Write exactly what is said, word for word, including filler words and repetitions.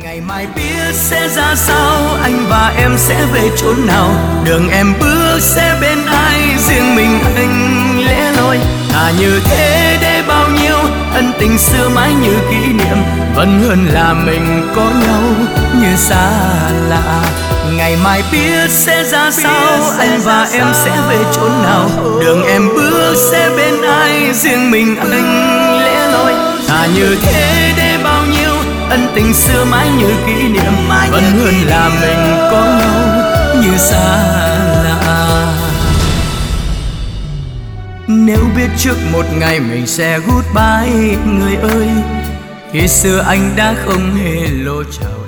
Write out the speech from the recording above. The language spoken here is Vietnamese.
Ngày mai biết sẽ ra sao, anh và em sẽ về chốn nào, đường em bước sẽ bên ai, riêng mình anh lẻ loi. Thà như thế để bao nhiêu ân tình xưa mãi như kỷ niệm, vẫn hơn là mình có nhau như xa lạ. Ngày mai biết sẽ ra sao, anh và em sẽ về chốn nào, đường em bước sẽ bên ai, riêng mình anh lẻ loi. Thà như thế để bao nhiêu ân tình xưa mãi như kỷ niệm, vẫn hơn là mình có nhau như xa lạ. Nếu biết trước một ngày mình sẽ goodbye người ơi, khi xưa anh đã không hề lộ chào